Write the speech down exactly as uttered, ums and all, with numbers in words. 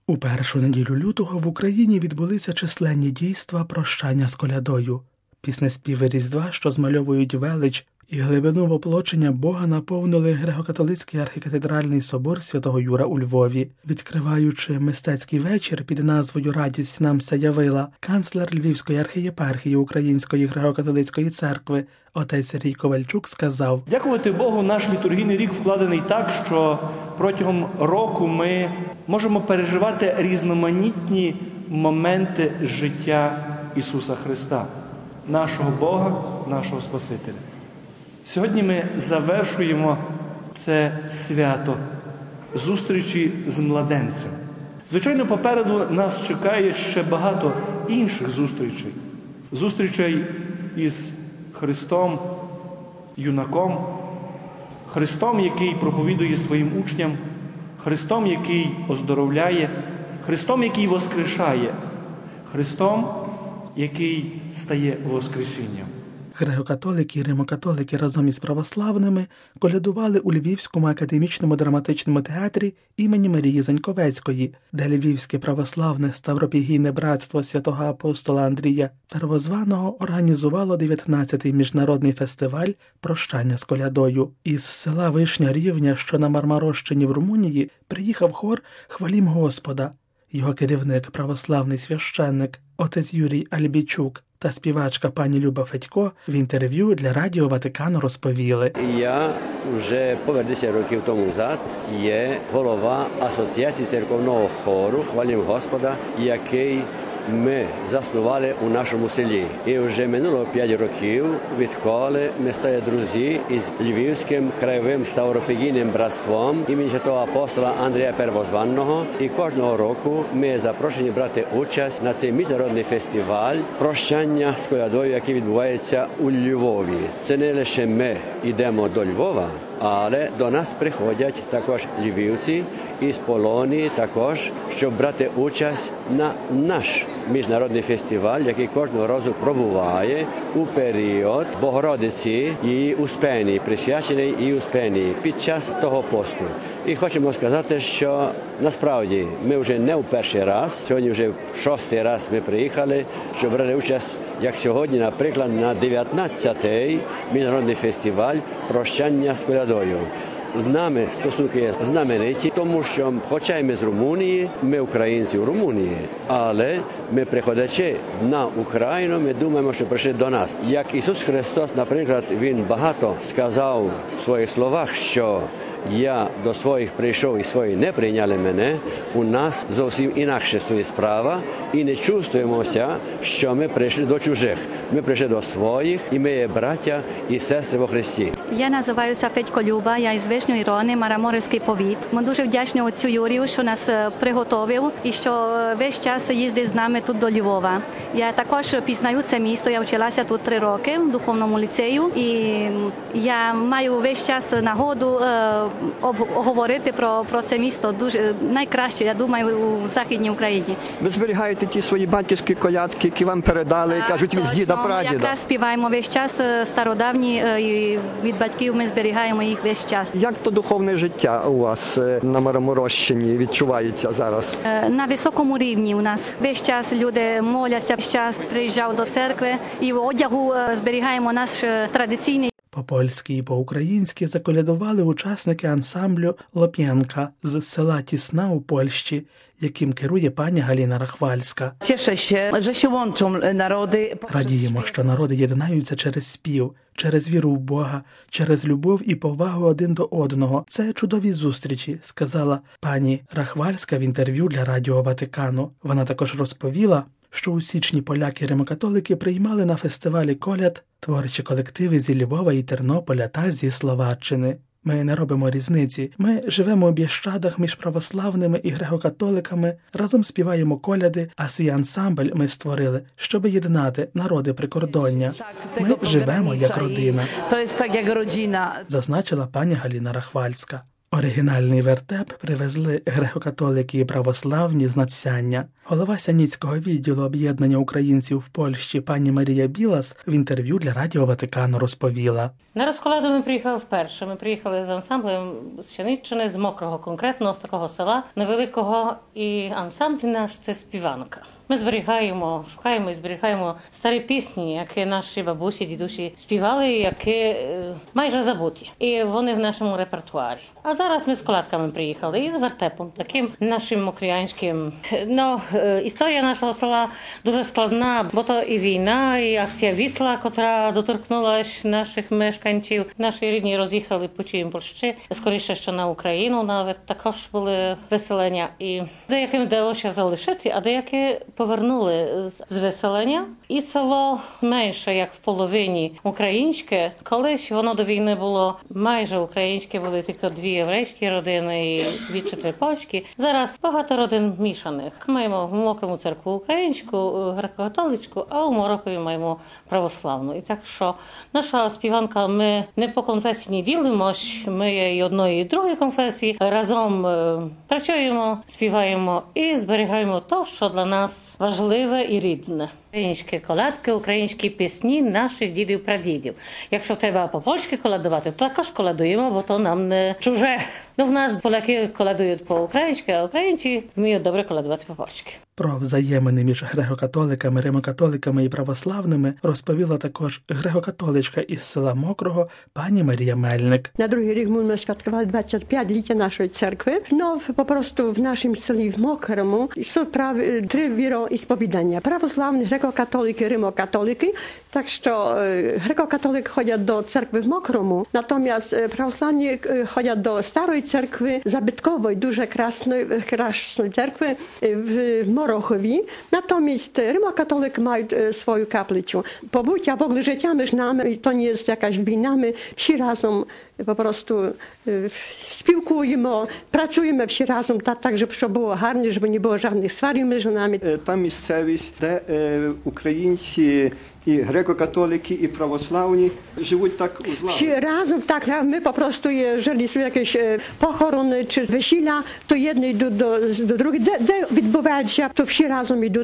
У першу неділю лютого в Україні відбулися численні дійства прощання з колядою. Піснеспіви Різдва, що змальовують велич і глибину воплочення Бога, наповнили Греко-католицький архікатедральний собор Святого Юра у Львові. Відкриваючи мистецький вечір під назвою «Радість нам ся явила», канцлер Львівської архієпархії Української Греко-католицької церкви отець Сергій Ковальчук сказав: «Дякувати Богу, наш літургійний рік вкладений так, що протягом року ми можемо переживати різноманітні моменти життя Ісуса Христа, нашого Бога, нашого Спасителя. Сьогодні ми завершуємо це свято зустрічі з младенцем. Звичайно, попереду нас чекає ще багато інших зустрічей. Зустрічей із Христом, юнаком, Христом, який проповідує своїм учням, Христом, який оздоровляє, Христом, який воскрешає, Христом, який стає воскресінням». Греко-католики і римо-католики разом із православними колядували у Львівському академічному драматичному театрі імені Марії Заньковецької, де Львівське православне ставропігійне братство святого апостола Андрія Первозваного організувало дев'ятнадцятий міжнародний фестиваль «Прощання з колядою». Із села Вишня Рівня, що на Мармарощині в Румунії, приїхав хор «Хвалім Господа». Його керівник, православний священник отець Юрій Альбійчук та співачка пані Люба Федько в інтерв'ю для Радіо Ватикану розповіли. Я вже понад десять років тому назад є голова Асоціації церковного хору «Хвалім Господа», який ми заснували у нашому селі. І вже минуло п'ять років, відколи ми стали друзі із Львівським краєвим ставропігійним братством імені святого апостола Андрія Первозваного. І кожного року ми запрошені брати участь на цей міжнародний фестиваль «Прощання з колядою», який відбувається у Львові. Це не лише ми йдемо до Львова, але до нас приходять також львівці із Полонії також, щоб брати участь на наш міжнародний фестиваль, який кожного разу пробуває у період Богородиці і Успенії, присвячений і Успенії під час того посту. І хочемо сказати, що насправді ми вже не в перший раз, сьогодні вже в шостий раз ми приїхали, щоб брати участь, як сьогодні, наприклад, на дев'ятнадцятий міжнародний фестиваль «Прощання з колядою». З нами стосунки знамениті, тому що, хоча й ми з Румунії, ми українці в Румунії, але ми, приходячи на Україну, ми думаємо, що прийшли до нас. Як Ісус Христос, наприклад, Він багато сказав в своїх словах, що «Я до своїх прийшов і свої не прийняли мене», у нас зовсім інакше стоїть справа, і не чувствуємося, що ми прийшли до чужих. Ми прийшли до своїх, і ми є браття і сестри во Христі. Я називаюся Федько Люба, я із Вишньої Рони, Мараморський повіт. Ми дуже вдячні отцю Юрію, що нас приготовив і що весь час їздить з нами тут до Львова. Я також пізнаю це місто, я вчилася тут три роки в духовному ліцею, і я маю весь час нагоду говорити про, про це місто дуже найкраще, я думаю, у Західній Україні. Ви зберігаєте ті свої батьківські колядки, які вам передали, так, кажуть, від діда прадіда. Якраз співаємо весь час стародавні, і від батьків ми зберігаємо їх весь час. Як то духовне життя у вас на Мармарощині відчувається зараз? На високому рівні у нас. Весь час люди моляться, весь час приїжджають до церкви, і в одягу зберігаємо наш традиційний. По-польськи і по-українськи заколядували учасники ансамблю «Лоп'янка» з села Тісна у Польщі, яким керує пані Галина Рахвальська. Cieszę się, że się łączą narody. Радіємо, що народи єднаються через спів, через віру в Бога, через любов і повагу один до одного. Це чудові зустрічі, сказала пані Рахвальська в інтерв'ю для Радіо Ватикану. Вона також розповіла, що у січні поляки-римокатолики приймали на фестивалі коляд творчі колективи зі Львова і Тернополя та зі Словаччини. Ми не робимо різниці. Ми живемо у Біщадах між православними і греко-католиками, разом співаємо коляди, а свій ансамбль ми створили, щоб єднати народи прикордоння. Ми живемо як родина, То є так, як родина, зазначила пані Галина Рахвальська. Оригінальний вертеп привезли греко-католики і православні з надсяння. Голова Сяніцького відділу об'єднання українців в Польщі пані Марія Білас в інтерв'ю для Радіо Ватикану розповіла. На розкладу ми приїхали вперше. Ми приїхали з ансамблем з Сяниччини, з Мокрого конкретно, з такого села невеликого. І ансамбль наш – це співанка. Ми зберігаємо, шукаємо і зберігаємо старі пісні, які наші бабусі, дідусі співали, які майже забуті. І вони в нашому репертуарі. А зараз ми з колядками приїхали і з вертепом, таким нашим мокрянським. Ну, історія нашого села дуже складна, бо то і війна, і акція «Вісла», котра доторкнулась наших мешканців. Наші рідні роз'їхали по чиїм Польщі, скоріше, що на Україну навіть також були виселення. І деяким вдалося залишити, а деякі повернули з виселення. І село менше, як в половині українське. Колись воно до війни було майже українське, були тільки дві єврейські родини і дві чи три польські. Зараз багато родин мішаних. Маємо в Мокрому церкву українську, греко-католицьку, а у Морокові маємо православну. І так що наша співанка, ми не по конфесії ділимось, ми є і одної, і другої конфесії. Разом працюємо, співаємо і зберігаємо те, що для нас важливе і рідне. Українські колядки, українські пісні наших дідів-прадідів. Якщо треба по-польськи колядувати, то також колядуємо, бо то нам не чуже. Ну, в нас поляки колядують по-українськи, а українці вміють добре колядувати по-польськи. Про взаємини між греко-католиками, римокатоликами і православними розповіла також греко-католичка із села Мокрого пані Марія Мельник. Na drugi rік ми świadkowali dwadzieścia pięć ліття нашої церкви. No, po prostu w naszym селі w Mokremu są prawie trzy wieroispowiadania. Православні, греко-католики, римокатолики. Так що греко-католики ходять до церкви в Мокрому, натомість православні ходять до старої церкви, zabytkowej, дуже красної, красної церкви в Морохові. Натомість римокатолики мають свою каплицю. Побуття в ogóle życia між нами, to nie jest jakaś wina, my всі разом po prostu спілкуємо, працюємо всі разом, так, так, щоб було гарно, щоб не було жодних сварів між нами. Та місцевість, де е, українці і греко-католики, і православні живуть так у злагоді. Всі разом, так, ми po prostu, jeżeli są jakieś похорони чи весілля, то jedni йдуть до, до других, де, де відбувається, то всі разом йдуть.